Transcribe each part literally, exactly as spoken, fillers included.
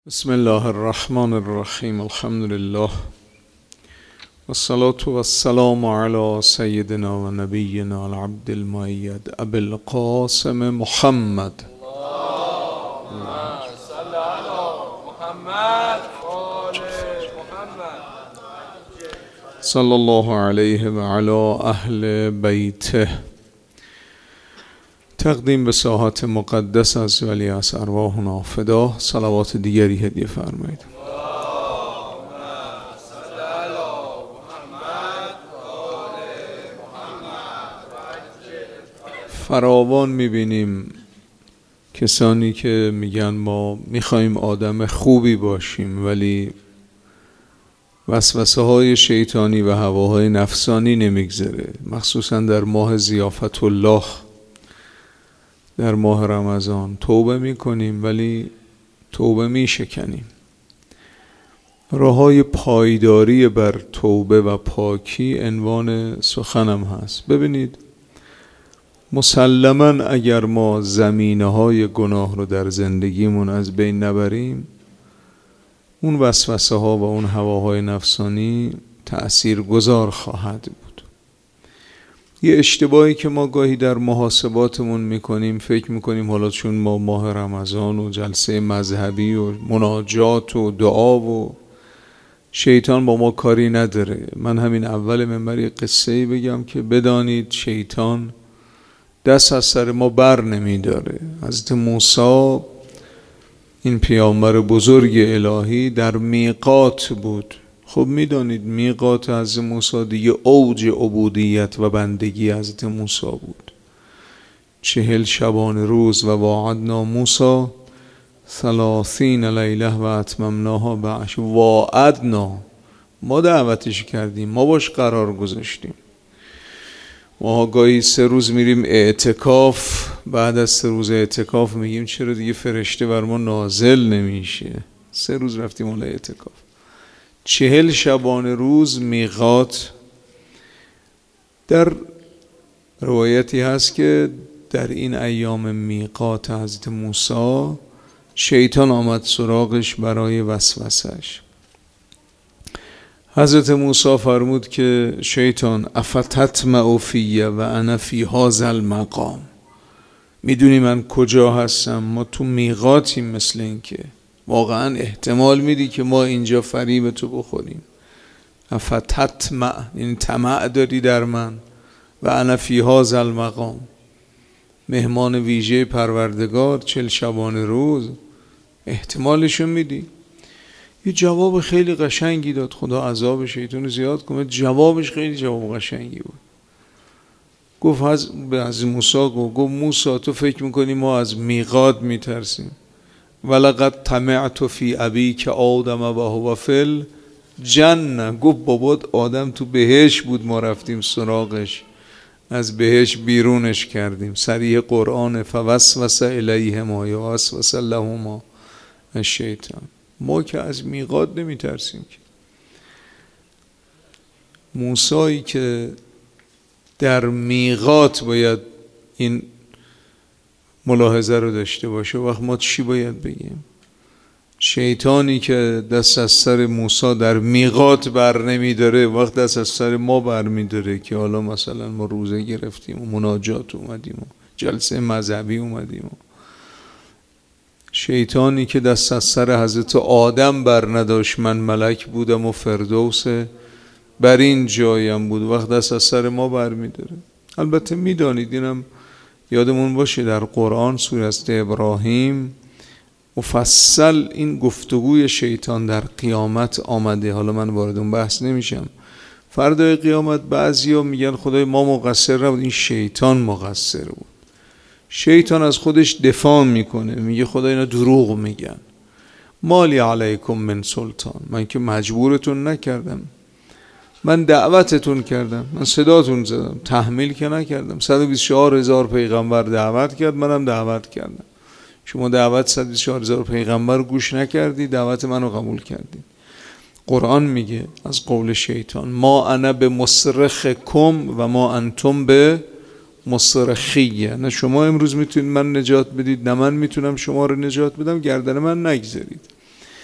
بسم الله الرحمن الرحیم. الحمد لله والصلاة والسلام على سیدنا و نبینا العبد المؤید ابی القاسم محمد اللهم صل علی محمد آل محمد صلی الله علیه و علی اهل بیته. تقدیم به ساحت مقدس از ولی از ارواحنا فدا. صلوات دیگری هدیه فرمایید. فراوان میبینیم کسانی که میگن ما میخوایم آدم خوبی باشیم ولی وسوسه های شیطانی و هواهای نفسانی نمیگذره، مخصوصا در ماه ضیافت الله، در ماه رمضان. توبه میکنیم ولی توبه میشکنیم. راههای پایداری بر توبه و پاکی عنوان سخنم هست. ببینید، مسلماً اگر ما زمینه های گناه رو در زندگیمون از بین نبریم، اون وسوسه ها و اون هواهای نفسانی تأثیر گذار خواهد بود. یه اشتباهی که ما گاهی در محاسباتمون میکنیم، فکر میکنیم حالا چون ما ماه رمضان و جلسه مذهبی و مناجات و دعا و شیطان با ما کاری نداره. من همین اول منبر قصه‌ای بگم که بدانید شیطان دست از سر ما بر نمیداره. حضرت موسی، این پیامبر بزرگ الهی، در میقات بود. خب میدانید میقات حضرت موسی دیگه اوج عبودیت و بندگی حضرت موسی بود. چهل شبانه روز و وعدنا موسی ثلاثین لیله و اتممناها بعشر. وعدنا، ما دعوتش کردیم، ما باش قرار گذاشتیم. ما گاهی سه روز میریم اعتکاف، بعد از سه روز اعتکاف میگیم چرا دیگه فرشته بر ما نازل نمیشه. سه روز رفتیم اون اعتکاف. چهل شبانه روز میقات. در روایتی هست که در این ایام میقات حضرت موسی شیطان آمد سراغش برای وسوسش. حضرت موسی فرمود که شیطان افتطمع فی و انا فی هذا المقام. میدونی من کجا هستم؟ ما تو میقاتیم. مثل این که واقعا احتمال میدی که ما اینجا فریب تو بخوریم. افتطمع، یعنی طمع داری در من. و انا فی هذا المقام، مهمان ویژه پروردگار، چل شبانه روز، احتمالشو میدی؟ یه جواب خیلی قشنگی داد. خدا عذاب شیطان زیاد کنه. جوابش خیلی جواب قشنگی بود. گفت از به از موسی گفت گفت موسی تو فکر میکنی ما از میقات میترسیم؟ ولقد طمعت فی ابیک آدم و هو فی الجنه. گفت بابات آدم تو بهشت بود، ما رفتیم سراغش، از بهشت بیرونش کردیم. صریح قرآن فوسوس الیهما یا وسوس لهما الشیطان. ما که از میقات نمیترسیم که. موسی که در میقات باید این ملاحظه رو داشته باشه، وقت ما چی باید بگیم؟ شیطانی که دست از سر موسی در میقات بر نمیداره، وقت دست از سر ما بر میداره که حالا مثلا ما روزه گرفتیم و مناجات اومدیم و جلسه مذهبی اومدیم. و شیطانی که دست از سر حضرت آدم بر نداشت، من ملک بودم و فردوس بر این جایم بود، وقت دست از سر ما بر میداره. البته میدانید، اینم یادمون باشه، در قرآن سوره ابراهیم مفصل این گفتگوی شیطان در قیامت آمده. حالا من وارد اون بحث نمیشم. فردای قیامت بعضیا میگن خدای ما مقصر نبود، این شیطان مقصر بود. شیطان از خودش دفاع میکنه، میگه خدا اینا دروغ میگن. مالی علیکم من سلطان، من که مجبورتون نکردم، من دعوتتون کردم، من صداتون زدم، تحمیل که نکردم. صد و بیست و چهار هزار پیغمبر دعوت کرد، منم دعوت کردم. شما دعوت صد و بیست و چهار هزار پیغمبر گوش نکردی، دعوت منو قبول کردی. قرآن میگه از قول شیطان ما انا به مصرخکم و ما انتم به مصرخیه. نه شما امروز میتونید من نجات بدید، نه من میتونم شما رو نجات بدم، گردن من نگذارید.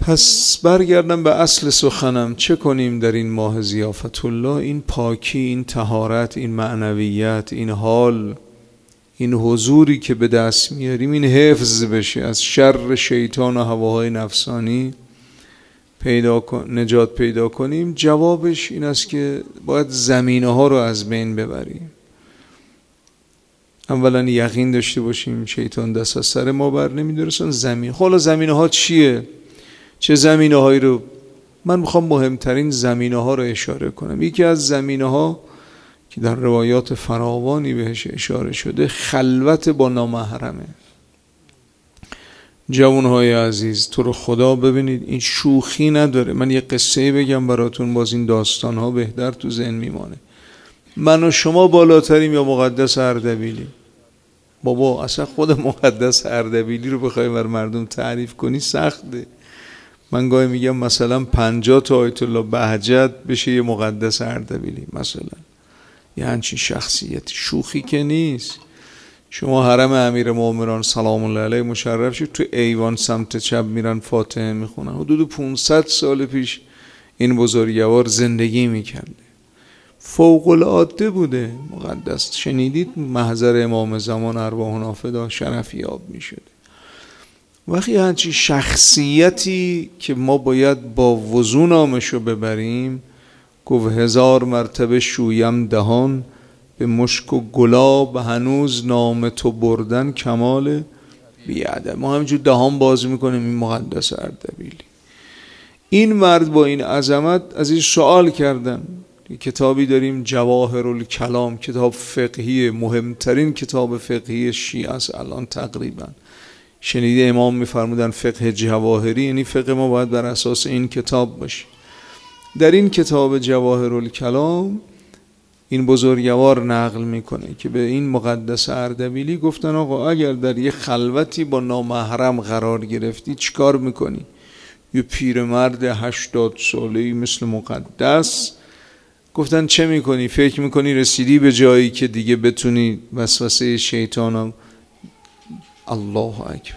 پس برگردم به اصل سخنم. چه کنیم در این ماه ضیافت الله؟ این پاکی، این طهارت، این معنویت، این حال، این حضوری که به دست میاریم، این حفظ بشه از شر شیطان و هواهای نفسانی، پیدا کن، نجات پیدا کنیم. جوابش این است که باید زمینه ها رو از بین ببریم. اولا یقین داشته باشیم شیطان دست از سر ما بر نمی‌داره. زمین حالا زمینه ها چیه؟ چه زمینه هایی رو من میخوام مهمترین زمینه ها رو اشاره کنم. یکی از زمینه ها که در روایات فراوانی بهش اشاره شده، خلوت با نامحرمه. جوانهای عزیز، تو رو خدا ببینید این شوخی نداره. من یه قصه بگم براتون، باز این داستان ها بهتر تو ذهن میمانه. من و شما بالاتریم یا مقدس اردبیلی؟ بابا اصلا خود مقدس اردبیلی رو بخوای بر مردم تعریف کنی سخته. من گاهی میگم مثلا پنجاه تا آیت الله بهجت بشه یه مقدس اردبیلی مثلا. یه همچین شخصیتی، شوخی که نیست. شما حرم امیر مومنان سلام الله علیه مشرف شد، تو ایوان سمت چپ میرن فاتحه میخونن. حدود پانصد سال پیش این بزرگوار زندگی میکرده، فوق العاده بوده، مقدس. شنیدید محضر امام زمان ارواح نافذه شرفیاب میشده. وقتی همچین شخصیتی که ما باید با وضو نامشو ببریم، گفت هزار مرتبه شویم دهان، به مشک و گلاب هنوز نام تو بردن کمال بیادب. ما همینجور دهان باز میکنیم این مقدس اردبیلی. این مرد با این عظمت از این سوال کردن. کتابی داریم جواهر الکلام، کتاب فقهی، مهمترین کتاب فقهی شیعه است الان تقریبا. شنیده امام میفرمودن فقه جواهری، یعنی فقه ما باید بر اساس این کتاب باشه. در این کتاب جواهر الکلام این بزرگوار نقل میکنه که به این مقدس اردبیلی گفتن آقا اگر در یه خلوتی با نامحرم قرار گرفتی چیکار میکنی؟ یه پیرمرد هشتاد ساله‌ای مثل مقدس. گفتن چه میکنی؟ فکر میکنی رسیدی به جایی که دیگه بتونی وسوسه شیطانم؟ الله اکبر.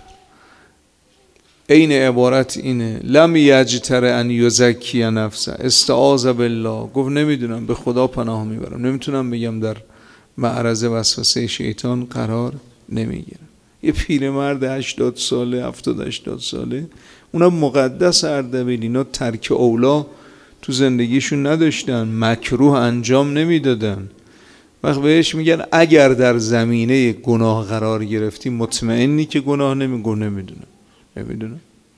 این عبارت اینه، لم یجتر ان یزکی نفسه، استعاذ بالله. گفت نمیدونم، به خدا پناه میبرم، نمیتونم بگم در معرض وسوسه شیطان قرار نمیگیرم. یه پیرمرد هشتاد ساله، هفتاد هشتاد ساله، اونم مقدس اردبیلی، اینا ترک اولا تو زندگیشون نداشتن، مکروه انجام نمیدادن. وقت بهش میگن اگر در زمینه گناه قرار گرفتی مطمئنی که گناه نمیگو؟ نمیدونم نمیدونم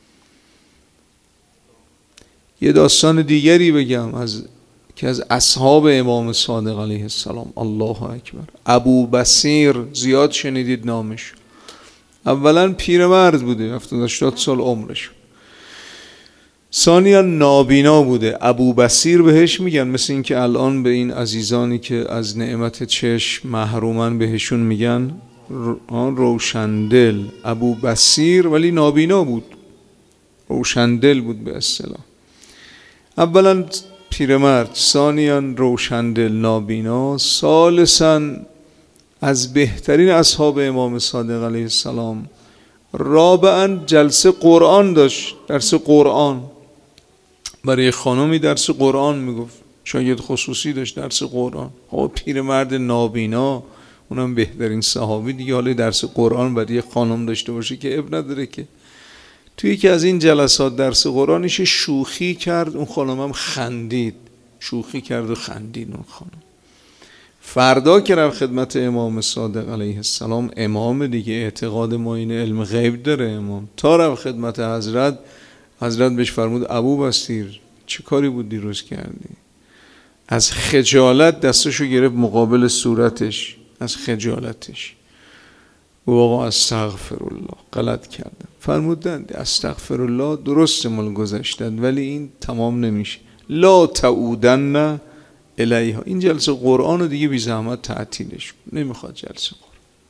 یه داستان دیگری بگم از که از اصحاب امام صادق علیه السلام. الله اکبر. ابو بصیر، زیاد شنیدید نامش. اولا پیرمرد بوده، هفتاد هشتاد سال عمرش. ثانیا نابینا بوده. ابو بصیر بهش میگن، مثل این که الان به این عزیزانی که از نعمت چشم محرومن بهشون میگن روشندل. ابو بصیر ولی نابینا بود، روشندل بود به اصطلاح. اولا پیرمرد، ثانیا روشندل، نابینا، ثالثا از بهترین اصحاب امام صادق علیه السلام، رابعا جلسه قرآن داشت، درس قرآن برای خانمی، درس قرآن میگفت، شاید خصوصی داشت درس قرآن. خب پیرمرد نابینا، اونم بهترین صحابی دیگه، حالا درس قرآن برای خانم داشته باشه که اب نداره که. توی یکی از این جلسات درس قرآنش شوخی کرد، اون خانم هم خندید، شوخی کرد و خندید اون خانم. فردا که رفت خدمت امام صادق علیه السلام، امام دیگه، اعتقاد ما این علم غیب داره امام، تا رفت خدمت حضرت، حضرت بهش فرمود ابو بصیر چه کاری بود دیروز کردی؟ از خجالت دستشو گرفت مقابل صورتش، از خجالتش. و آقا استغفر الله، غلط کردم. فرمودن استغفر الله درست مال گذشتن، ولی این تمام نمیشه. لا تعودن الیها. این جلسه قرآن رو دیگه بی زحمت تعطیلش، نمیخواد جلسه قرآن.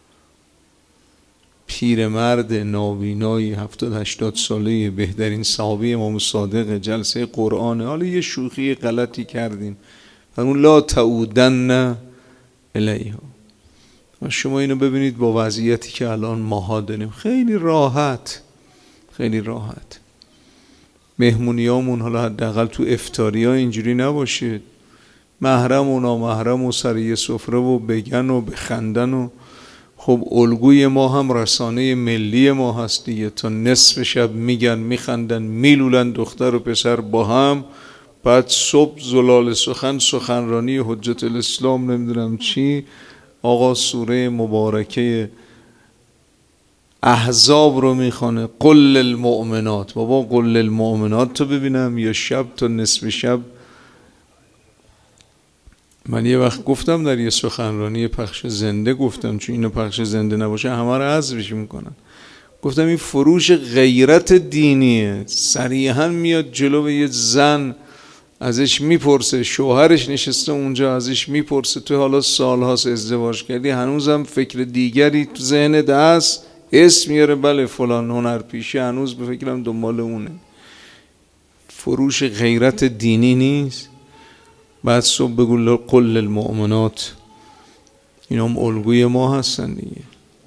پیرمرد نابینایی هفتاد هشتاد ساله، بهترین صحابی امام صادق، جلسه قرآن، حالا یه شوخی غلطی کردیم، فرمون لا تعودن الیها. و شما اینو ببینید با وضعیتی که الان ماها داریم، خیلی راحت، خیلی راحت. مهمونیامون حالا حداقل تو افطاریا اینجوری نباشه محرم و نامحرم و سر یه سفره و بگن و بخندن و خب الگوی ما هم رسانه ملی ما هست دیگه، تا نصف شب میگن میخندن میلولن دختر و پسر با هم، بعد صبح زلال سخن سخنرانی حجت الاسلام نمیدونم چی، آقا سوره مبارکه احزاب رو میخوانه قل للمؤمنات. بابا قل للمؤمنات تو ببینم یا شب تا نصف شب. من یه وقت گفتم در یه سخنرانی پخش زنده، گفتم چون اینو پخش زنده نباشه همه رو حذفش میکنن، گفتم این فروش غیرت دینیه. صریحا میاد جلو یه زن ازش میپرسه، شوهرش نشسته اونجا ازش میپرسه تو حالا سالهاست ازدواج کردی هنوزم فکر دیگری تو ذهنت هست؟ اسم میاره بله فلان هنرپیشه، هنوز به فکرم دنبال اونه. فروش غیرت دینی نیست؟ بعد صبح بگو قل للمؤمنات. اینا هم الگوی ما هستن دیگه.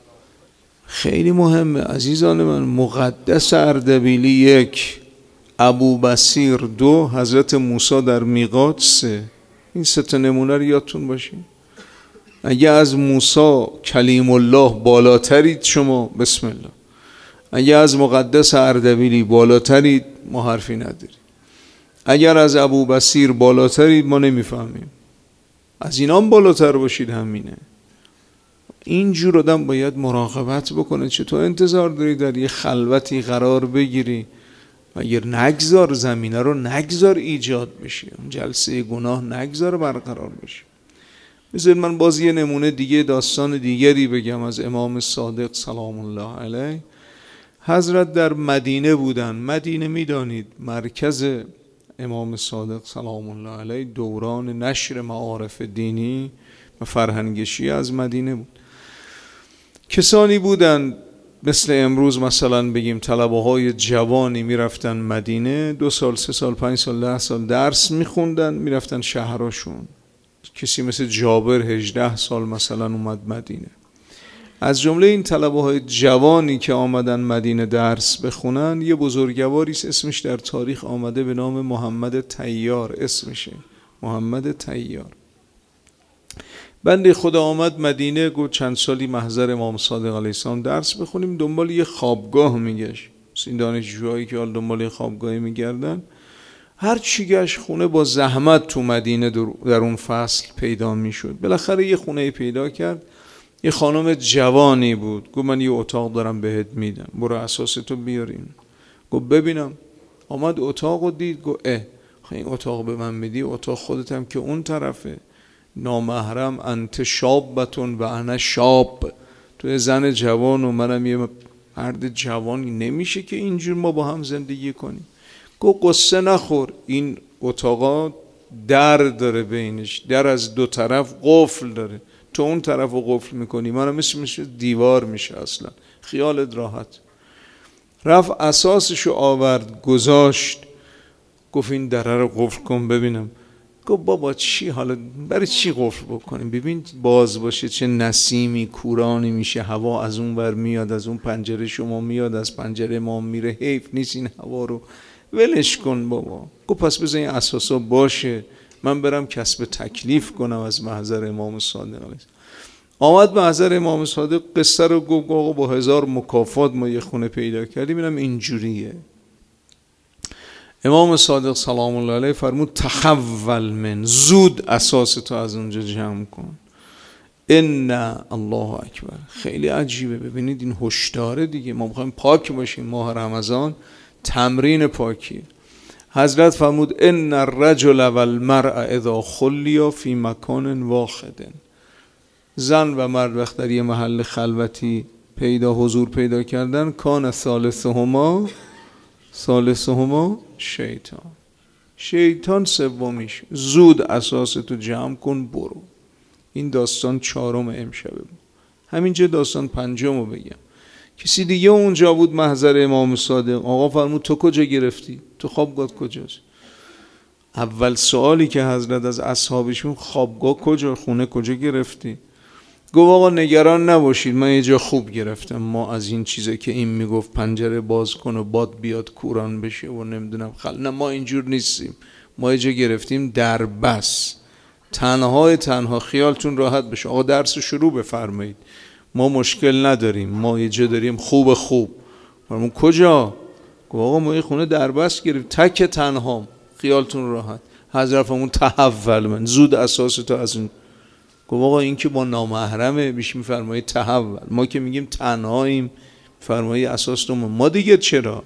خیلی مهمه عزیزان من. مقدس اردبیلی یک، ابو بصیر دو، حضرت موسی در میقات سه. این سه تا نمونه رو یادتون باشه. اگه از موسی کلیم الله بالاترید شما بسم الله، اگه از مقدس اردبیلی بالاترید ما حرفی نداریم، اگر از ابو بصیر بالاترید ما نمیفهمیم، از اینا هم بالاتر باشید همینه. اینجور آدم باید مراقبت بکنه. چطور انتظار داری در یه خلوتی قرار بگیری و اگر نگذار زمینه رو نگذار ایجاد بشه، جلسه گناه نگذار برقرار بشه. بذار من باز یه نمونه دیگه، داستان دیگری بگم از امام صادق سلام الله علیه. حضرت در مدینه بودن. مدینه میدانید مرکز امام صادق سلام الله علیه دوران نشر معارف دینی و فرهنگشی از مدینه بود. کسانی بودن مثل امروز مثلا بگیم طلبه های جوانی میرفتن مدینه، دو سال سه سال پنج سال ده سال درس میخوندن میرفتن شهرشون. کسی مثل جابر هجده سال مثلا اومد مدینه. از جمله این طلبه های جوانی که آمدن مدینه درس بخونن یه بزرگواری اسمش در تاریخ آمده به نام محمد طیار. اسمشه محمد طیار. بنده خدا آمد مدینه، گفت چند سالی محضر امام صادق علیه السلام درس بخونیم. دنبال یه خوابگاه میگشت. این دانشجوهایی که حال دنبال یه خوابگاهی میگردن، هر چی گشت خونه با زحمت تو مدینه در اون فصل پیدا میشد. بالاخره یه خونه پیدا کرد. یه خانم جوانی بود. گفت من یه اتاق دارم بهت میدم، برو اساس تو بیاریم. گفت ببینم. آمد اتاق و دید. گفت اه این اتاق به من میدی؟ اتاق خودتم که اون طرفه. نامحرم انت شابتون و انا شاب. تو زن جوان و منم یه مرد جوانی، نمیشه که اینجور ما با هم زندگی کنیم. گفت قصه نخور، این اتاقا در داره بینش، در از دو طرف قفل داره، تو اون طرف رو قفل میکنی منم مثل میشه دیوار میشه، اصلا خیالت راحت. رفت اساسشو آورد گذاشت. گفت این دره رو قفل کن ببینم. گفت بابا چی حالا برای چی قفل بکنیم؟ ببین باز باشه چه نسیمی کورانی میشه، هوا از اون ور میاد، از اون پنجره شما میاد، از پنجره ما میره، حیف نیست این هوا رو ولش کن بابا. گفت پس بذار این اساسا باشه، من برم کسب تکلیف کنم از محضر امام صادق علیه. آمد محضر امام صادق قصه رو گفت. آقا با هزار مکافات ما یه خونه پیدا کردیم، اینم اینجوریه. امام صادق سلام الله علیه فرمود تحول من، زود اساس تو از اونجا جمع کن. ان الله اکبر. خیلی عجیبه. ببینید این هشداره دیگه. ما میخوایم پاک باشیم. ماه رمضان تمرین پاکی. حضرت فرمود ان الرجل والمرأة اذا خلیا فی مکان واحد. زن و مرد وقت در یه محل خلوتی پیدا حضور پیدا کردن، کان ثالثهما ثالثهما شیطان. شیطان سومیش. زود اساس تو جمع کن برو. این داستان چهارم امشبه بود. همینجا داستان پنجمو بگم. کسی دیگه اونجا بود محضر امام صادق. آقا فرمود تو کجا گرفتی؟ تو خوابگاه کجاست؟ اول سوالی که حضرت از اصحابشون، خوابگاه کجا، خونه کجا گرفتی؟ گفت آقا نگران نباشید، من یه جا خوب گرفتم، ما از این چیزه که این میگفت پنجره باز کن و باد بیاد کوران بشه و نمیدونم خل، نه ما اینجور نیستیم، ما یه جا گرفتیم در بس، تنهای تنها، خیالتون راحت بشه، آقا درس شروع بفرمایید، ما مشکل نداریم، ما یه جا داریم خوب خوب. فرمون کجا؟ گفت آقا ما یه خونه در بس گرفتیم، تک تنهام، خیالتون راحت. حضرت فرمون تحول، من زود اساس تو از اون. گفت آقا این که با نامحرمه، بیش میفرمایید تحول، ما که میگیم تنهاییم فرمایید اساس تو ما دیگه چرا؟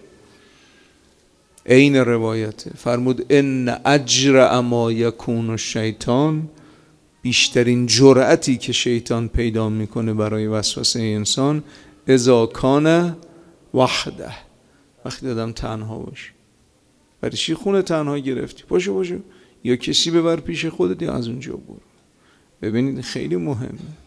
عین روایته. فرمود ان اجرأ ما یکون الشیطان، بیشترین جرأتی که شیطان پیدا میکنه برای وسوسه انسان، اذا کان وحده، وقتی آدم تنها باشه. برای چی خونه تنها گرفتی؟ باشه باشه، یا کسی ببر پیش خودت یا از اونجا برو. ببینید خیلی مهمه.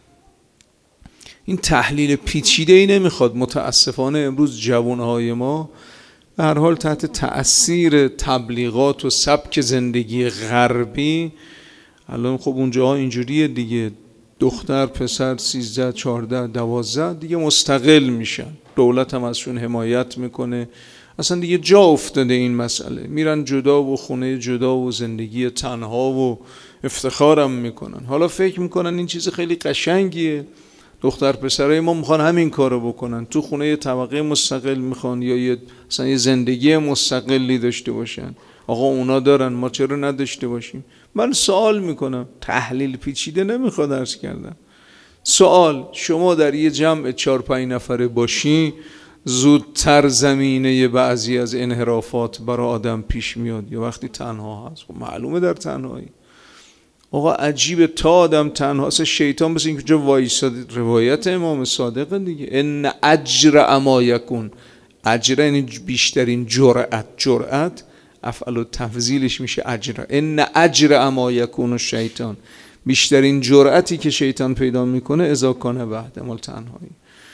این تحلیل پیچیده ای نمیخواد. متاسفانه امروز جوانهای ما به هر حال تحت تأثیر تبلیغات و سبک زندگی غربی، الان خب اونجاها اینجوریه دیگه، دختر پسر سیزده چهارده دوازده دیگه مستقل میشن، دولت هم ازشون حمایت میکنه، اصلا دیگه جا افتاده این مسئله، میرن جدا و خونه جدا و زندگی تنها و افتخارم میکنن. حالا فکر میکنن این چیز خیلی قشنگیه، دختر پسرای ما میخوان همین کارو بکنن، تو خونه یه طبقه مستقل میخوان یا یه اصلا یه زندگی مستقلی داشته باشن. آقا اونا دارن، ما چرا نداشته باشیم؟ من سوال میکنم، تحلیل پیچیده نمیخواد عرض کردم. سوال، شما در یه جمع چهار پنج نفره باشی، زودتر زمینه بعضی از انحرافات برای آدم پیش میاد یا وقتی تنها هست؟ خب معلومه در تنهایی. آقا عجیبه، تا آدم تنها هست شیطان بس این کجا وایساد. روایت امام صادق دیگه، ان اجرأ ما یکون، اجر یعنی بیشترین جرأت، جرأت افعل و تفضیلش میشه اجرأ، ان اجرأ ما یکون الشیطان، بیشترین جرأتی که شیطان پیدا میکنه اذا کان وحده، مال تنهایی.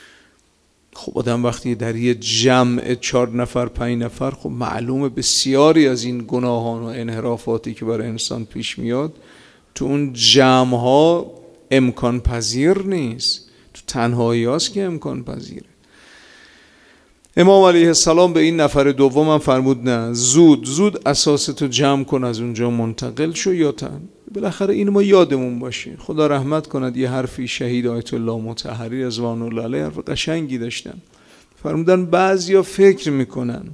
خب آدم وقتی در یه جمع چهار نفر پنج نفر، خب معلومه بسیاری از این گناهان و انحرافاتی که برای انسان پیش میاد تو اون جمع ها امکان پذیر نیست، تو تنهایی هاست که امکان پذیره. امام علیه السلام به این نفر دوم هم فرمود نه، زود زود اساس تو جمع کن، از اونجا منتقل شو یا تن. بالاخره این ما یادمون باشه. خدا رحمت کند، یه حرفی شهید آیت الله مطهری رضوان الله علیه حرف قشنگی داشتن. فرمودن بعضیا فکر میکنن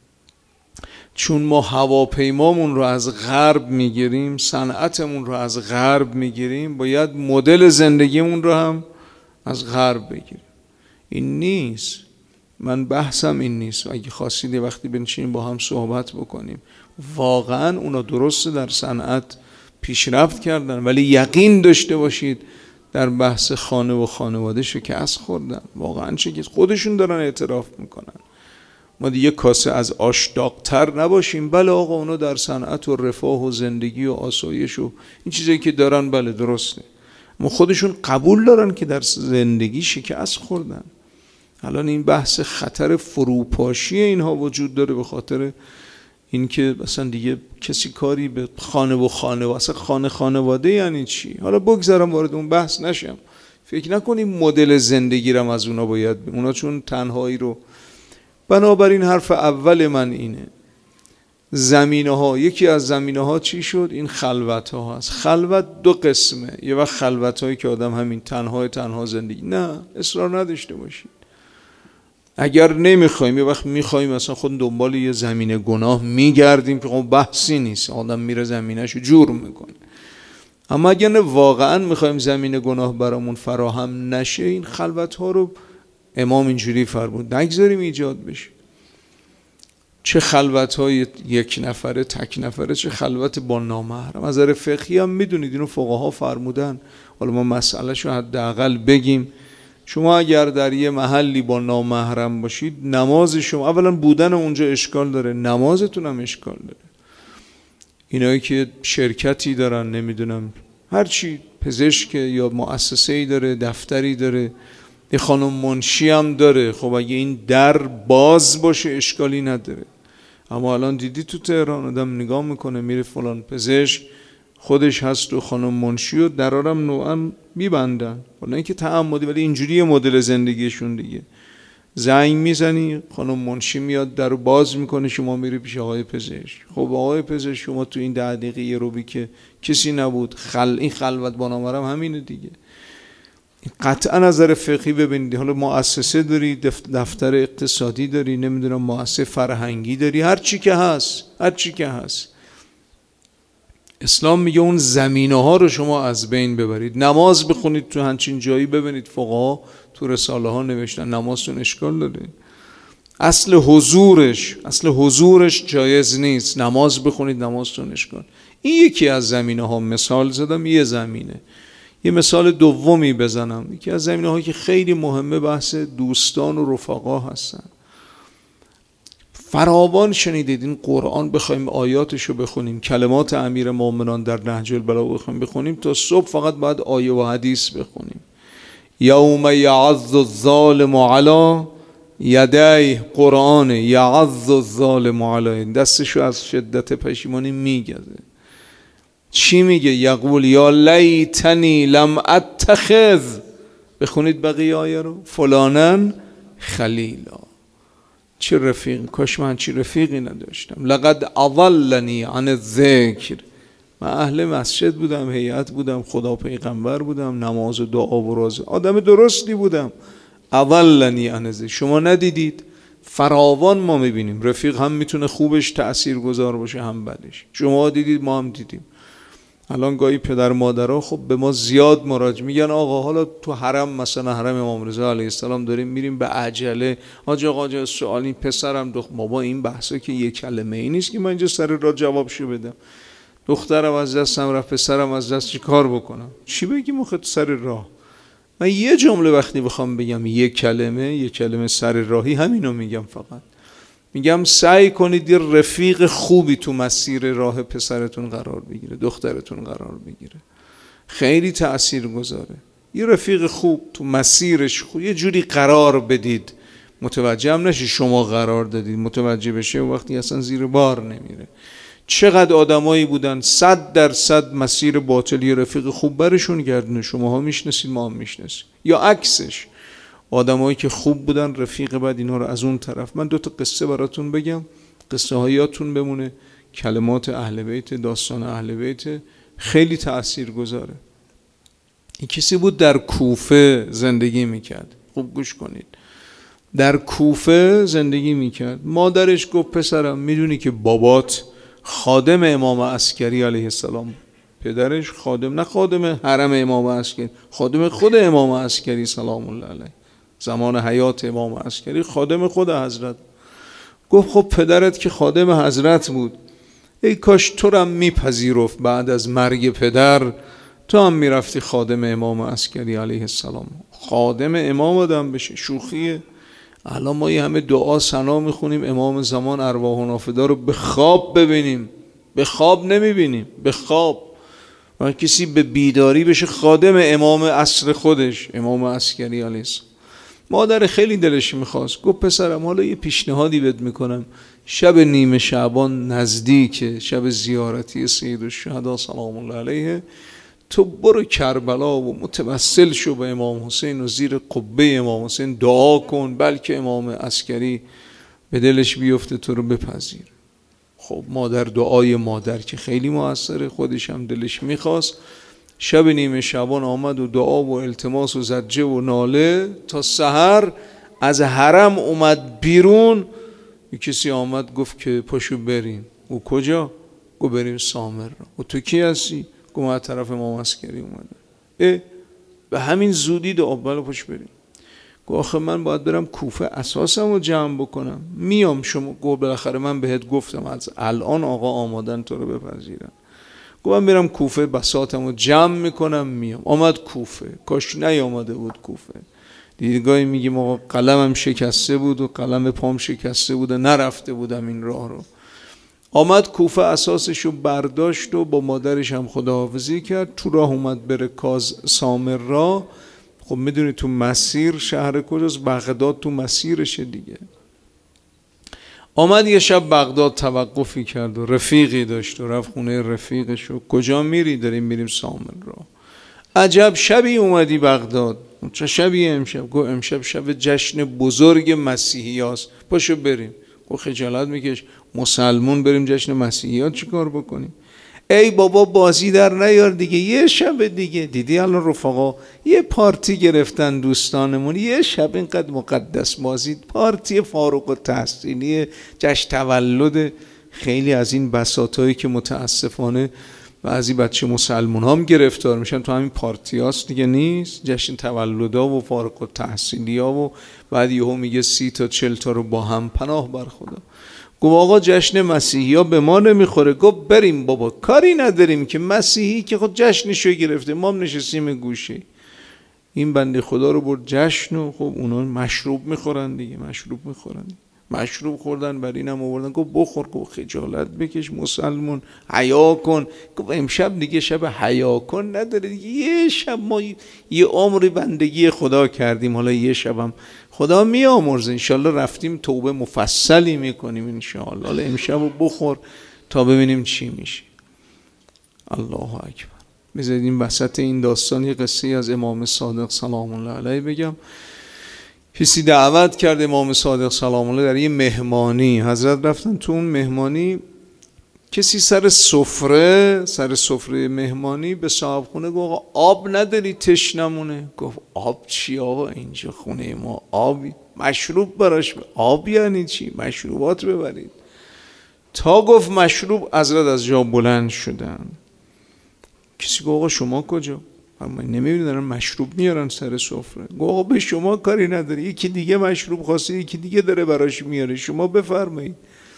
چون ما هواپیمامون رو از غرب میگیریم، صنعتمون رو از غرب میگیریم، باید مدل زندگیمون رو هم از غرب بگیریم. این نیست. من بحثم این نیست. اگه خواستید وقتی بنشینیم با هم صحبت بکنیم، واقعا اونا درسته در صنعت پیشرفت کردن، ولی یقین داشته باشید در بحث خانه و خانواده شکست خوردن. واقعا چه خودشون دارن اعتراف میکنن. ما دیگه کاسه از آش داغ‌تر نباشیم. بله آقا اونا در صنعت و رفاه و زندگی و آسایش و این چیزایی که دارن بله درسته، اما خودشون قبول دارن که در زندگی شکست خوردن. الان این بحث خطر فروپاشی اینها وجود داره به خاطر اینکه مثلا دیگه کسی کاری به خانه و خانواده، اصلا خانه خانواده یعنی چی؟ حالا بگذارم وارد اون بحث نشم. فکر نکنیم مدل زندگی رم از اونا باید، اونا چون تنهایی رو. بنابراین حرف اول من اینه، زمینه ها، یکی از زمینه ها چی شد؟ این خلوت ها هست. خلوت دو قسمه، یه وقت خلوت هایی که آدم همین تنهای تنها زندگی، نه اصرار نداشته باشید. اگر نمیخوایم، یه وقت میخوایم مثلا خود دنبال یه زمینه گناه میگردیم که خب بحثی نیست، آدم میره زمینهشو جور میکنه. اما اگر نه واقعا میخوایم زمینه گناه برامون فراهم نشه، این خلوت ها رو امام اینجوری فرمود نگذاریم ایجاد بشه. چه خلوت های یک نفره تک نفره، چه خلوت با نامحرم. از نظر فقهی هم میدونید اینو فقها فرمودن. حالا ما مسئله شو حداقل بگیم. شما اگر در یه محلی با نامحرم باشید، نماز شما اولا بودن اونجا اشکال داره، نمازتون هم اشکال داره. اینایی که شرکتی دارن، نمیدونم هرچی، پزشک یا مؤسسه‌ای داره، دفتری داره، یه خانم منشی هم داره، خب اگه این در باز باشه اشکالی نداره. اما الان دیدی تو تهران آدم نگاه میکنه میره فلان پزشک، خودش هست و خانم منشی و درارم نوعا میبندن، نه اینکه تعمدی، ولی اینجوری مدل زندگیشون دیگه. زنگ میزنی خانم منشی میاد در رو باز میکنه، شما میری پیش آقای پزشک. خب آقای پزشک شما تو این ده دقیقه یه روبی که کسی نبود، خل این خلوت با نامرم همینه دیگه. قطعا نظر فقهی ببینید، حالا مؤسسه داری، دفتر اقتصادی داری، نمیدونم مؤسسه فرهنگی داری، هر چی که هست، هر چی که هست، اسلام میگه اون زمینه ها رو شما از بین ببرید. نماز بخونید تو همچین جایی، ببینید فقها تو رساله ها نوشتن نمازتون اشکال داره، اصل حضورش اصل حضورش جایز نیست، نماز بخونید نمازتون اشکال. این یکی از زمینه ها، مثال زدم یه زمینه. یه مثال دومی بزنم، یکی از زمینه هایی که خیلی مهمه بحث دوستان و رفقا هستن. فراوان شنیدید این قرآن بخوایم آیاتشو بخونیم، کلمات امیر مومنان در نهج البلاغه بخوایم بخونیم تا صبح فقط باید آیه و حدیث بخونیم. یوم یعض الظالم علی یدیه، قرآن یعض الظالم علی، دستشو از شدت پشیمانی میگزه. چی میگه؟ یقول یا لیتنی لم اتخذ، بخونید بقیه آیه رو، فلانن خلیلا، چه رفیق، کاش من چی رفیقی نداشتم. لقد اضلنی عن الذکر، من اهل مسجد بودم، هیئت بودم، خدا پیغمبر بودم، نماز و دعا و راز، آدم درستی بودم. اضلنی عن الذکر، شما ندیدید؟ فراوان ما میبینیم رفیق هم میتونه خوبش تأثیر گذار باشه هم بدش. شما دیدید، ما هم دیدیم. الان گاهی پدر مادرها خب به ما زیاد مراجعه میگن آقا حالا تو حرم، مثلا حرم امام رضا علیه السلام داریم میریم به عجله، آجا آقا سوالی پسرم دخ بابا این بحثا که یک کلمه ای نیست که من اینجا سر راه جوابشو بدم. دخترم از دستم رفت، پسرم از دست، چی کار بکنم؟ چی بگیم آخه سر راه؟ من یه جمله وقتی بخوام بگم یک کلمه، یک کلمه سر راهی، همینو میگم. فقط میگم سعی کنید یه رفیق خوبی تو مسیر راه پسرتون قرار بگیره، دخترتون قرار بگیره، خیلی تأثیر گذاره. یه رفیق خوب تو مسیرش خوب یه جوری قرار بدید، متوجه هم نشی شما قرار دادید، متوجه بشه وقتی اصلا زیر بار نمیره. چقدر آدمایی بودن صد درصد مسیر باطل یه رفیق خوب برشون گردونه، شماها میشناسید، ما هم میشناسیم. یا عکسش، آدمایی که خوب بودن رفیق بعد اینا رو از اون طرف. من دو تا قصه براتون بگم، قصه هایاتون بمونه، کلمات اهل بیت، داستان اهل بیت خیلی تأثیر گذاره. این کسی بود در کوفه زندگی میکرد، خوب گوش کنید، در کوفه زندگی میکرد. مادرش گفت پسرم میدونی که بابات خادم امام عسکری علیه السلام، پدرش خادم، نه خادم حرم امام عسکری، خادم خود امام عسکری سلام الله علیه، زمان حیات امام عسکری خادم خود حضرت. گفت خب پدرت که خادم حضرت بود، ای کاش تو رو هم میپذیرفت بعد از مرگ پدر تو هم میرفتی خادم امام عسکری علیه السلام. خادم امام آدم بشه شوخیه؟ الان ما یه همه دعا ثنا میخونیم امام زمان ارواح و نافدا رو به خواب ببینیم، به خواب نمیبینیم، به خواب. و کسی به بیداری بشه خادم امام عصر خودش، امام عسکری علیه السلام. مادر خیلی دلش میخواست، گفت پسرم حالا یه پیشنهادی بهت میکنم، شب نیمه شعبان نزدیک، شب زیارتی سید الشهدا سلام الله علیه، تو برو کربلا و متوسل شو به امام حسین و زیر قبه امام حسین دعا کن، بلکه امام عسکری به دلش بیفته تو رو بپذیر. خب مادر، دعای مادر که خیلی موثره، خودش هم دلش میخواست. شب نیمه شعبان آمد و دعا و التماس و زجه و ناله تا سحر. از حرم اومد بیرون، یک کسی آمد گفت که پاشو بریم. او کجا؟ گفت بریم سامر. و تو کی هستی؟ گفت من طرف امام عسکری اومده. اه به همین زودی دعا بله پاش بریم. گفت آخه من باید برم کوفه اساسم رو جمع بکنم، میام. شما گفت بالاخره من بهت گفتم از الان آقا آمادن تو رو بپذیرن. گفت من میرم کوفه بساطم رو جمع میکنم میام. آمد کوفه، کاش نیامده بود کوفه. دیدگاهی میگیم آقا قلمم شکسته بود و قلم پام شکسته بود و نرفته بودم این راه رو. آمد کوفه، اساسشو برداشت و با مادرش هم خداحافظی کرد. تو راه اومد بره کاز سامر را. خب میدونی تو مسیر شهر کجاست؟ بغداد تو مسیرشه دیگه. آمد یه شب بغداد توقفی کرد و رفیقی داشت و رفت خونه رفیقش و کجا میری؟ داریم میریم سامرا. عجب شبی اومدی بغداد؟ چه شبیه امشب؟ گفت امشب شب جشن بزرگ مسیحی هاست، پاشو بریم. گفت خجالت میکش، مسلمون بریم جشن مسیحی ها چی کار بکنیم؟ ای بابا بازی در نیار دیگه، یه شب دیگه. دیدی الان رفقا یه پارتی گرفتن دوستانمون، یه شب اینقدر مقدس بازی، پارتی فارغ التحصیلی جشن تولد خیلی از این بساطایی که متاسفانه بعضی بچه مسلمان هم گرفتار میشن تو همین پارتی هاست دیگه، نیست جشن تولدا و فارغ التحصیلی ها و بعد یهو میگه سی تا چل تا رو با هم، پناه بر خدا. گفت آقا جشن مسیحی ها به ما نمیخوره. گفت بریم بابا، کاری نداریم که مسیحی که خود جشنشو گرفته، ما هم نشستیم گوشه. این بنده خدا رو برد جشن و خب اونا مشروب میخورن دیگه، مشروب میخورن مشروب خوردن، بر اینم آوردن. گفت بخور. گفت خجالت بکش مسلمون، حیا کن. گفت امشب دیگه شب حیا کن نداره دیگه، یه شب ما یه عمری بندگی خدا کردیم، حالا یه شبم خدا میامرزه، انشالله رفتیم توبه مفصلی میکنیم انشالله، حالا امشب رو بخور تا ببینیم چی میشه. الله اکبر. بذارید این وسط این داستان یه قصه از امام صادق سلام الله علیه بگم. کسی دعوت کرد امام صادق سلام الله در یه مهمانی، حضرت رفتن تو اون مهمانی، کسی سر سفره سر سفره مهمانی به صاحب خونه گفت آب نداری تشنمونه؟ گفت آب چی آقا، اینجا خونه ما آبی، مشروب براش. آب یعنی چی؟ مشروبات ببرید. تا گفت مشروب حضرت از جا بلند شدن. کسی گفت آقا شما کجا؟ من نمیبینی دارن مشروب میارن سر سفره. گفت آقا به شما کاری نداره، یکی دیگه مشروب خواسته یکی دیگه داره براش میاره، شما بفرمایید.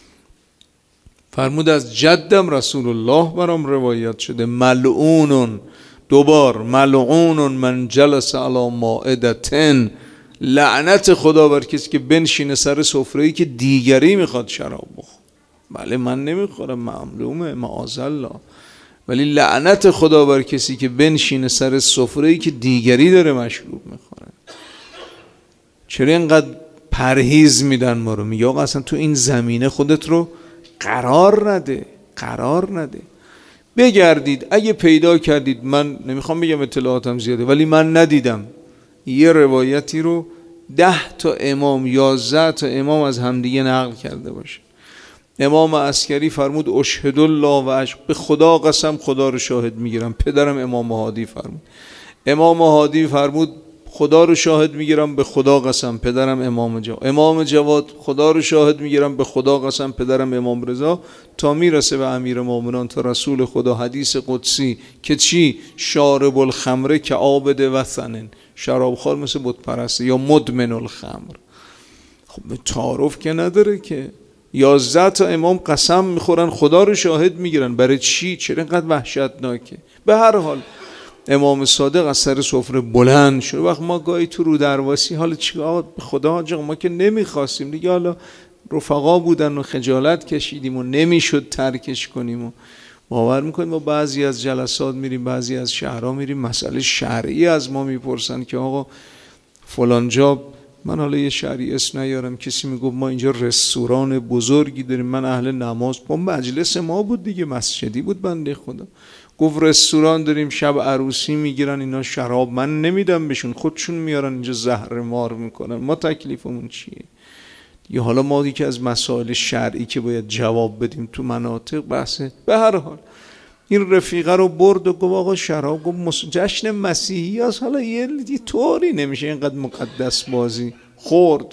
فرمود از جدم رسول الله برام روایت شده ملعون، دوبار ملعون من جلس علی مائدتن، لعنت خدا بر کسی که بنشینه سر سفره‌ای که دیگری میخواد شراب بخوره. بله من نمیخورم، معلومه معاذالله، ولی لعنت خدا بر کسی که بنشینه سر سفره‌ای که دیگری داره مشروب میخوره. چرا اینقدر پرهیز میدن ما رو؟ میگه آقا اصلا تو این زمینه خودت رو قرار نده، قرار نده. بگردید اگه پیدا کردید، من نمیخوام بگم اطلاعاتم زیاده ولی من ندیدم یه روایتی رو ده تا امام یازده تا امام از همدیگه نقل کرده باشه. امام عسکری فرمود اشهد الله و عشق، به خدا قسم خدا رو شاهد میگیرم. پدرم امام هادی فرمود. امام هادی فرمود خدا رو شاهد میگیرم به خدا قسم. پدرم امام جواد. امام جواد خدا رو شاهد میگیرم به خدا قسم. پدرم امام رضا. تا میرسه به امیر مومنان، تا رسول خدا حدیث قدسی که چی؟ شارب الخمر که عابد وثن، شرابخوار مثل بت پرسته یا مدمن الخمر. خب تعارف که نداره که. یازده تا امام قسم میخورن خدا رو شاهد میگیرن. برای چی؟ چرا اینقدر وحشتناکه؟ به هر حال امام صادق از سر سفره بلند شد. وقت ما گاهی تو رو درواسی حالا چیکار به خدا آجا ما که نمیخواستیم دیگه، حالا رفقا بودن و خجالت کشیدیم و نمیشد ترکش کنیم و باور میکنیم. ما بعضی از جلسات میریم، بعضی از شهرها میریم، مسئله شرعی از ما میپرسن که آقا فلان جا، من حالا یه شهری اسم نیارم، کسی میگفت ما اینجا رستوران بزرگی داریم، من اهل نماز، با مجلس ما بود دیگه، مسجدی بود بنده خدا، گفت رستوران داریم شب عروسی میگیرن اینا شراب، من نمیدم بهشون، خودشون میارن اینجا زهر مار میکنن، ما تکلیفمون چیه؟ یا حالا ما دیگه از مسائل شرعی که باید جواب بدیم تو مناطق بحثه. به هر حال این رفیقه رو برد و گفت آقا شراب، گفت جشن مسیحی هست، حالا یه طوری نمیشه اینقدر مقدس بازی. خورد.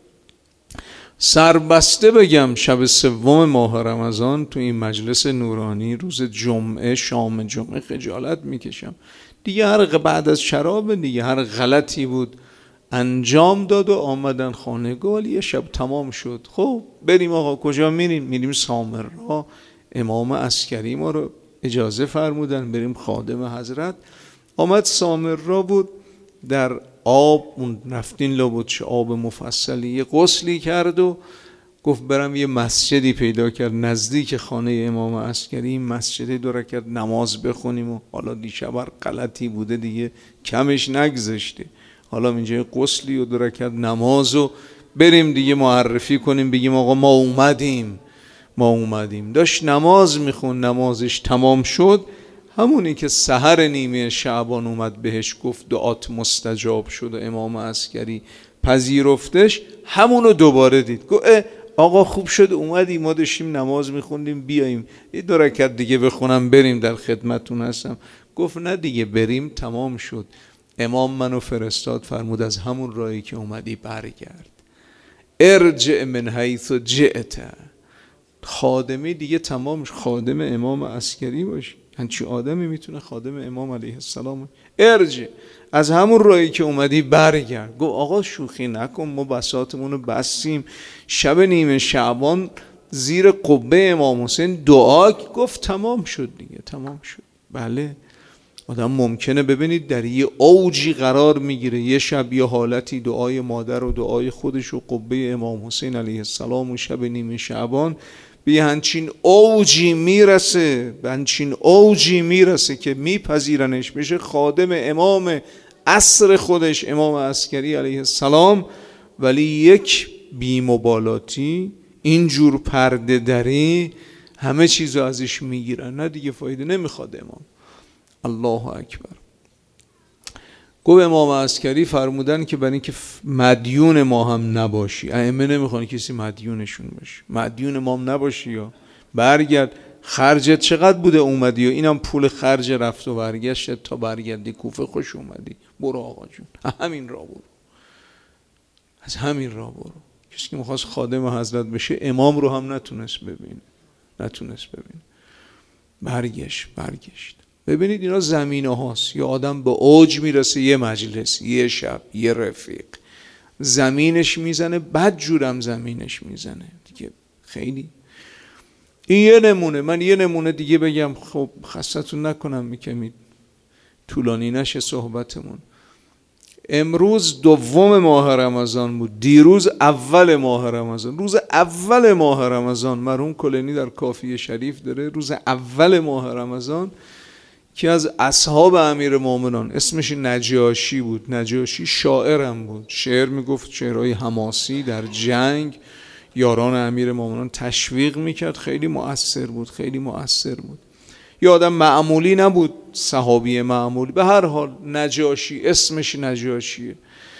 سربسته بگم شب سوم ماه رمضان تو این مجلس نورانی روز جمعه، شام جمعه، خجالت میکشم دیگه، هر بعد از شراب دیگه هر غلطی بود انجام داد و آمدن خانه. گفت یه شب تمام شد، خب بریم آقا. کجا میریم؟ میریم سامرا. امام عسکری ما رو اجازه فرمودن بریم خادم حضرت. آمد سامرا بود، در آب اون رفتین لابد چه آب مفصلی، یه غسلی کرد و گفت برم یه مسجدی پیدا کرد نزدیک خانه امام عسکری، این مسجد دو رکعت نماز بخونیم و حالا دیشب هر غلطی بوده دیگه کمش نگذشته، حالا اینجا غسلی و دو رکعت نماز و بریم دیگه معرفی کنیم بگیم آقا ما اومدیم ما اومدیم. داشت نماز میخون، نمازش تمام شد، همونی که سحر نیمه شعبان اومد بهش گفت دعات مستجاب شد و امام عسکری پذیرفتش، همونو دوباره دید. گفت آقا خوب شد اومدی، ما داشتیم نماز میخوندیم، بیاییم یه دو رکعت دیگه بخونم بریم، در خدمتون هستم. گفت نه دیگه بریم، تمام شد. امام منو فرستاد، فرمود از همون راهی که اومدی برگرد، ارجع من حیث جئت. خادمی دیگه تمام، خادم امام عسکری باشی. هنچی آدمی میتونه خادم امام علیه السلام؟ ارجع، از همون راهی که اومدی برگرد. گفت آقا شوخی نکن، ما بساطمون رو بستیم، شب نیمه شعبان زیر قبه امام حسین دعا. گفت تمام شد دیگه، تمام شد. بله آدم ممکنه ببینید در یه اوجی قرار میگیره، یه شب یه حالتی دعای مادر و دعای خودش و قبه امام حسین علیه السلام و شب نیمه شعبان به همچین اوجی میرسه، به همچین اوجی میرسه که میپذیرنش بشه خادم امام عصر خودش امام عسکری علیه السلام. ولی یک بی‌مبالاتی، اینجور پرده دری، همه چیزو ازش میگیرن، نه دیگه فایده نمیخواد امام. الله اکبر. گفت امام عسکری فرمودن که برای اینکه مدیون ما هم نباشی، ائمه نمیخوان کسی مدیونشون باشه، مدیون ما هم نباشی، یا برگرد. خرجت چقدر بوده اومدی و اینم پول خرج رفت و برگشت تا برگردی کوفه، خوش اومدی، برو آقا جون، همین راه برو، از همین راه برو. کسی که میخواست خادم حضرت بشه امام رو هم نتونست ببینه، نتونست ببینه، برگشت برگشت. ببینید اینا زمینه هاست. یه آدم به اوج میرسه، یه مجلس، یه شب، یه رفیق زمینش میزنه، بد جورم زمینش میزنه دیگه. خیلی این یه نمونه. من یه نمونه دیگه بگم، خب خستتون نکنم، میکمید طولانی نشه صحبتمون. امروز دوم ماه رمضان بود، دیروز اول ماه رمضان. روز اول ماه رمضان مرحوم کلینی در کافیه شریف داره، روز اول ماه رمضان که از اصحاب امیر مومنان، اسمش نجاشی بود، نجاشی شاعرم بود، شعر میگفت، شعرهای حماسی در جنگ یاران امیر مومنان تشویق میکرد، خیلی مؤثر بود، خیلی مؤثر بود. یه آدم معمولی نبود، صحابی معمولی، به هر حال نجاشی، اسمش نجاشیه.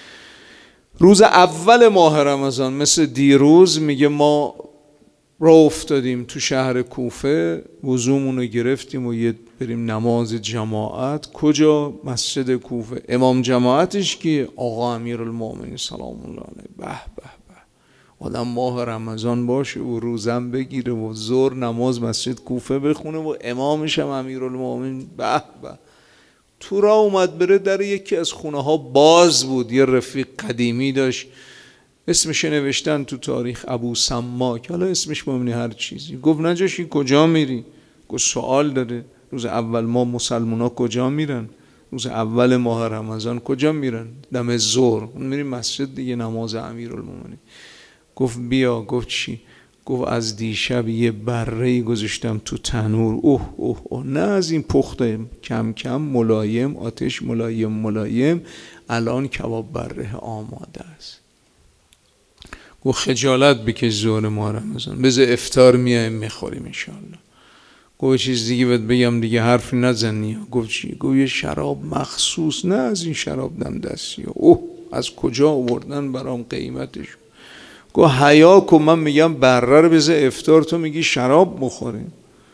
روز اول ماه رمضان مثل دیروز میگه ما راه افتادیم تو شهر کوفه، وضومون رو گرفتیم و یه بریم نماز جماعت. کجا؟ مسجد کوفه. امام جماعتش که آقا امیرالمومنین سلام الله علیه. به به به، آدم ماه رمضان باشه و روزم بگیره و ظهر نماز مسجد کوفه بخونه و امامش هم امیرالمومنین. به به. تو راه اومد بره، در یکی از خونه ها باز بود. یه رفیق قدیمی داشت، اسمش نوشتن تو تاریخ ابو سماک، حالا اسمش بمونی هر چیزی. گفت نجاشی کجا میری؟ گفت سوال داره. روز اول ما مسلمان ها کجا میرن؟ روز اول ماه رمضان کجا میرن؟ دم ظهر میریم مسجد دیگه، نماز امیرالمومنین. گفت بیا. گفت چی؟ گفت از دیشب یه بره‌ای گذاشتم تو تنور، اوه اوه اوه، نه از این پخته، کم کم ملایم، آتش ملایم ملایم، الان کباب بره آماده است. گفت خجالت بکش ظهر ماه رمضان، بذار افطار میایم میخوریم انشالله. گفت چیز دیگه بهت بگم دیگه، حرف نزنی. گفت چی؟ گفت یه شراب مخصوص، نه از این شراب دم دستی، اوه از کجا آوردن برام قیمتش. گفت حیا کن، من میگم بره رو بذار افطار، تو میگی شراب بخوریم.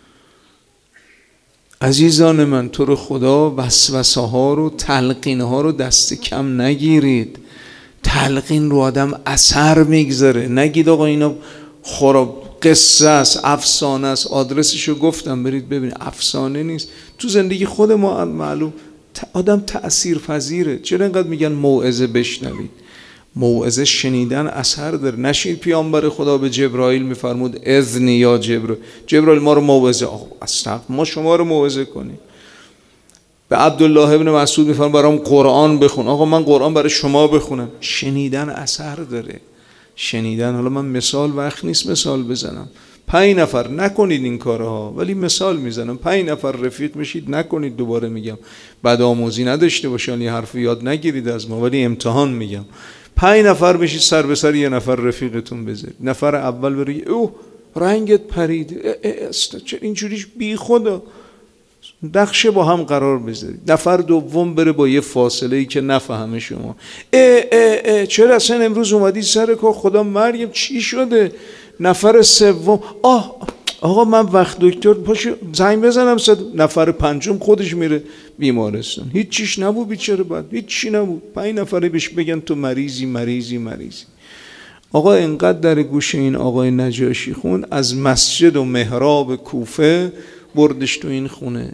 عزیزان من، تو رو خدا وسوسه ها رو، تلقین ها رو دست کم نگیرید. تلقین رو آدم اثر میگذاره. نگید آقا اینا خراب، قصه است، افسانه است. آدرسشو گفتم، برید ببینید، افسانه نیست. تو زندگی خود ما معلوم آدم تأثیر پذیره. چرا اینقدر میگن موعظه بشنوید؟ موعظه شنیدن اثر داره. نشید پیامبر خدا به جبرائیل میفرمود اذنی یا جبرائیل، جبرائیل ما رو موعظه، استغفر ما شما رو موعظه کنیم. به عبدالله ابن مسعود میفرمود برام قرآن بخون، آقا من قرآن برای شما بخونم. شنیدن اثر داره، شنیدن. حالا من مثال وقت نیست مثال بزنم، پنج نفر نکنید این کارها، ولی مثال میزنم. پنج نفر رفیق میشید، نکنید. دوباره میگم بدآموزی نداشته باشن، یه حرف یاد نگیرید از ما، ولی امتحان میگم. پنج نفر بشید سر به سر یه نفر رفیقتون بذارید. نفر اول بره اوه رنگت پرید، چه اینجوریش بی خدا، نقشه با هم قرار بذارید. نفر دوم بره با یه فاصله ای که نفهمه شما، اه اه اه چرا اصلا امروز اومدی سر کار، خدا مریم چی شده. نفر سوم آه آقا من وقت دکتر پاشو زنگ بزنم. صد نفر پنجم خودش میره بیمارستان، هیچ چیش نبود بیچاره، بعد هیچ چی نبود. پنج نفره بهش بگن تو مریضی مریضی مریضی. آقا اینقدر در گوش این آقای نجاشی خون از مسجد و محراب کوفه بردش تو این خونه،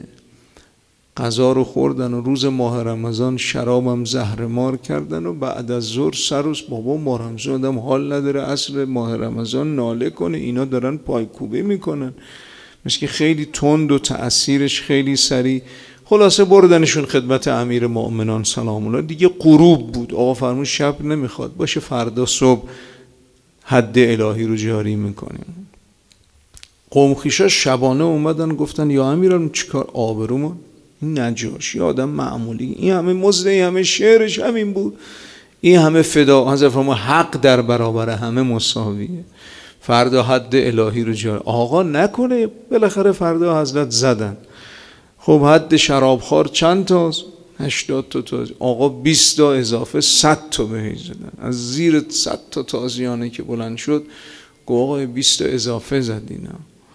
غذا رو خوردن و روز ماه رمضان شرابم زهرمار کردن و بعد از ظهر سر روز بابا ماه رمضان آدم حال نداره، اصل ماه رمضان ناله کنه، اینا دارن پایکوبی میکنن. مثل که خیلی تند و تأثیرش خیلی سریع. خلاصه بردنشون خدمت امیر مؤمنان سلام الله. دیگه غروب بود، آقا فرمود شب نمیخواد باشه، فردا صبح حد الهی رو جاری میکنیم. قوم خویشا شبانه اومدن گفتن یا امیران چیکار، آبرومون این نجاشی آدم معمولی، این همه مزد، این همه شعرش همین بود، این همه فدا، حضرت فرمود حق در برابر همه مساویه، فردا حد الهی رو جاری. آقا نکنه، بالاخره فردا حضرت زدن. خب حد شرابخوار چند تاست؟ هشتاد تا تاز. آقا بیست تا اضافه صد تا بهش زدن. از زیر صد تا تازیانه که بلند شد گفت آقا بیست تا اضافه زدینا.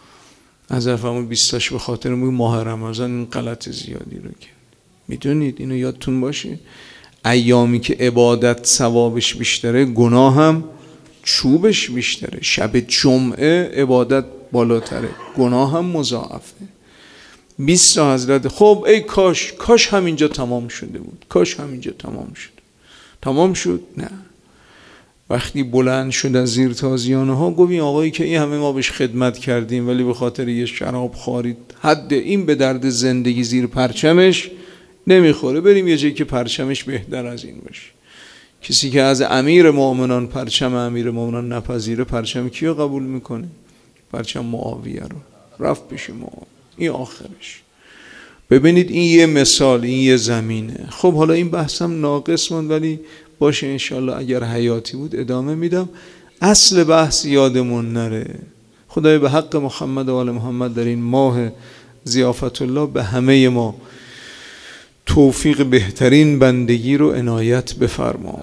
از فرمود بیستاش به خاطر ماه رمضان این غلط زیادی رو کرد. میدونید اینو یادتون باشه، ایامی که عبادت ثوابش بیشتره گناه هم چوبش بیشتره. شب جمعه عبادت بالاتره، گناه هم مضاعفه. بیست تا حضرت. خب ای کاش کاش همینجا تمام شده بود، کاش همینجا تمام شد. تمام شد؟ نه. وقتی بلند شد از زیر تازیانه ها گفت این آقایی که این همه ما بهش خدمت کردیم ولی به خاطر یه شراب خارید حد این به درد زندگی زیر پرچمش نمیخوره، بریم یه جایی که پرچمش بهتر از این باشه. کسی که از امیر مؤمنان پرچم امیر مؤمنان نپذیره پرچم کیو قبول میکنه؟ پرچم معاویه رو. رفت پیش معاویه، این آخرش. ببینید این یه مثال، این یه زمینه. خب حالا این بحثم ناقص مون ولی باشه انشالله اگر حیاتی بود ادامه میدم. اصل بحث یادمون نره. خدای به حق محمد و آل محمد در این ماه ضیافت الله به همه ما توفیق بهترین بندگی رو عنایت بفرما.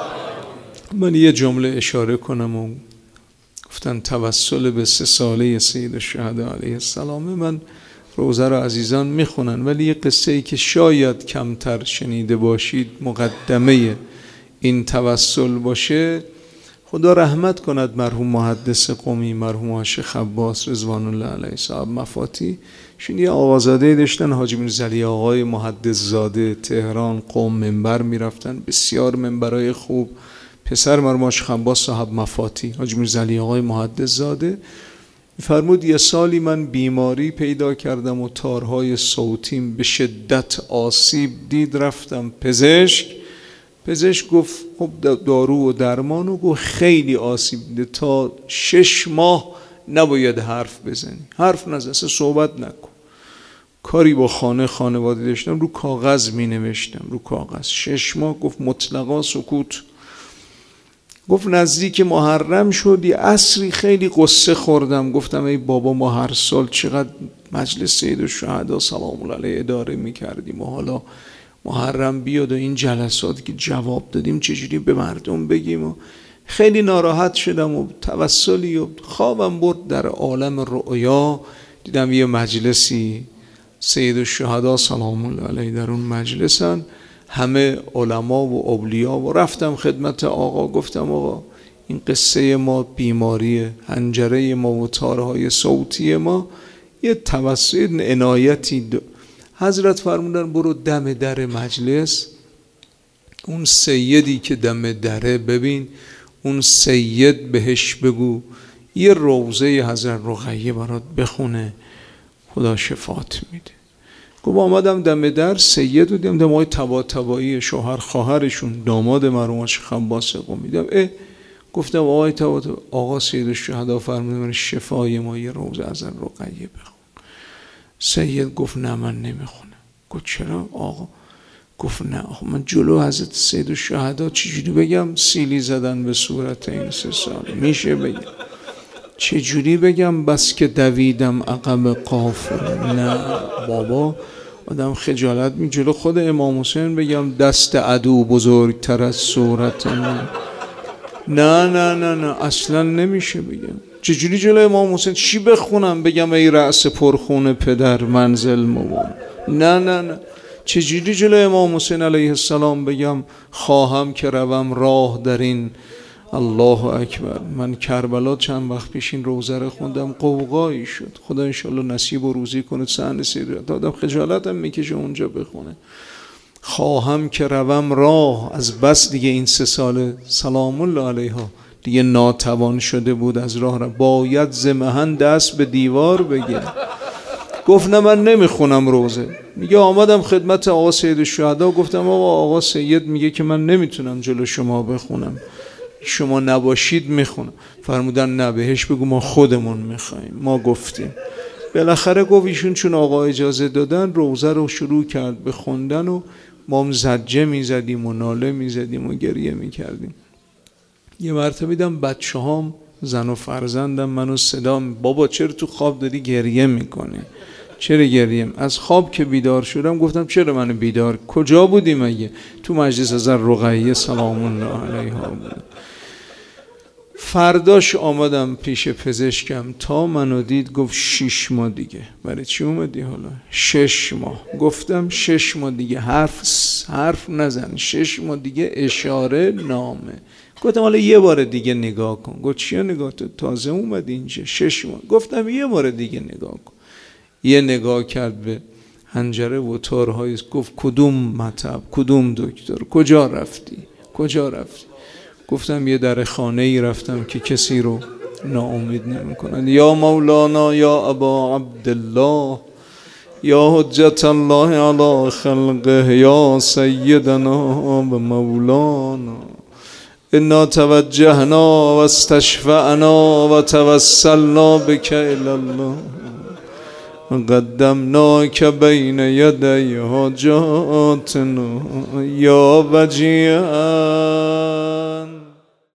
من یه جمله اشاره کنم و گفتن توسل به سه ساله سید الشهدا علیه السلام. من روزه رو عزیزان میخونن ولی یه قصه ای که شاید کمتر شنیده باشید مقدمه این توسل باشه. خدا رحمت کند مرحوم محدث قمی، مرحوم شیخ عباس رضوان الله علیه صاحب مفاتی. شون یه آقازاده داشتن حاجی میرزا علی آقای محدث زاده، تهران قم منبر میرفتن، بسیار منبرای خوب. پسر مرحوم شیخ عباس صاحب مفاتی، حاجی میرزا علی آقای محدث زاده، فرمود یه سالی من بیماری پیدا کردم و تارهای صوتیم به شدت آسیب دید، رفتم پزشک. پزشک گفت خب دارو و درمان، و گفت خیلی آسیب دیده، تا شش ماه نباید حرف بزنی، حرف نزن، اصلا صحبت نکن. کاری با خانه خانواده داشتم، رو کاغذ می نوشتم، رو کاغذ. شش ماه گفت مطلقا سکوت. گفت نزدیک محرم شد، یه عصری خیلی قصه خوردم، گفتم ای بابا ما هر سال چقدر مجلس سید الشهدا سلام الله علیه اداره می کردیم و حالا محرم بیاد و این جلسات که جواب دادیم چجوری به مردم بگیم. و خیلی ناراحت شدم و توسلی و خوابم برد. در عالم رؤیا دیدم یه مجلسی سید الشهدا سلام الله علیه در اون مجلسن، همه علما و اولیا، و رفتم خدمت آقا گفتم آقا این قصه ما بیماری حنجره ما و تارهای صوتی ما یه توسل عنایتی دو. حضرت فرمودن برو دم در مجلس، اون سیدی که دم دره ببین، اون سید بهش بگو یه روضه حضرت رقیه برات بخونه، خدا شفات میده. گفت آمدم دم در، سید رو دیدم، دم های تبا تبایی شوهر خواهرشون داماد مرحوم شیخ عباس قمی دیدم. اه گفتم آقای تبا تبا، آقا سید الشهدا فرمودن شفای ما یه روضه حضرت رقیه بخون. سید گفت نه من نمیخونم. گفت چرا آقا؟ گفت نه آخه من جلو حضرت سید الشهدا چجوری بگم سیلی زدن به صورت این سه سال؟ میشه بگم؟ چجوری بگم بس که دویدم عقب قافله؟ نه بابا، آدم خجالت می جلو خود امام حسین بگم دست عدو بزرگتر از صورت من؟ نه نه نه نه اصلا نمیشه بگم. چجوری جلو امام حسین چی بخونم بگم ای رأس پرخون پدر منزل مبارک؟ نه نه نه. چجوری جلو امام حسین علیه السلام بگم خواهم که روم راه در این؟ الله اکبر. من کربلا چند وقت پیش این روزه رو خوندم، قوقایی شد. خدا انشالله نصیب و روزی کنه صحن سید آدم خجالتم میکشه اونجا بخونه. خواهم که روم راه، از بس دیگه این سه سال سلام الله علیها دیگه ناتوان شده بود از راه را، باید زمهن دست به دیوار بگیر. گفت نه من نمیخونم روزه. میگه آمدم خدمت آقا سید الشهدا، گفتم آقا آقا سید میگه که من نمیتونم جلو شما بخونم، شما نباشید میخونم. فرمودن نه بهش بگو ما خودمون میخوایم، ما گفتیم. بالاخره گفت ایشون چون آقا اجازه دادن روزه رو شروع کرد به خوندن و ما هم زجه میزدیم و ناله میزدیم و گریه میکردیم. یه مرتبه دیدم بچه هام زن و فرزندم منو صدا، بابا چرا تو خواب داری گریه میکنی؟ چرا گریم؟ از خواب که بیدار شدم گفتم چرا منو بیدار؟ کجا بودی مگه؟ تو مجلس حضرت رقیه سلام الله علیها بود. فرداش آمدم پیش پزشکم، تا منو دید گفت شش ماه دیگه. برای چی اومدی حالا؟ شش ماه. گفتم شش ماه دیگه حرف حرف نزن، شش ماه دیگه اشاره نامه. گفتم حالا یه بار دیگه نگاه کن. گفت چیه نگاه؟ تو تازه اومدی اینجا شش ماه. گفتم یه بار دیگه نگاه کن. یه نگاه کرد به حنجره و تارهای، گفت کدوم مطب، کدوم دکتر، کجا رفتی کجا رفتی؟ گفتم یه در خانه ای رفتم که کسی رو ناامید نمی کنند. یا مولانا یا ابا عبدالله یا حجت الله علی خلقه یا سیدنا و مولانا انا توجهنا و استشفعنا و توسلنا بک الی الله قدمناک بین یدی حاجاتنا یا وجیه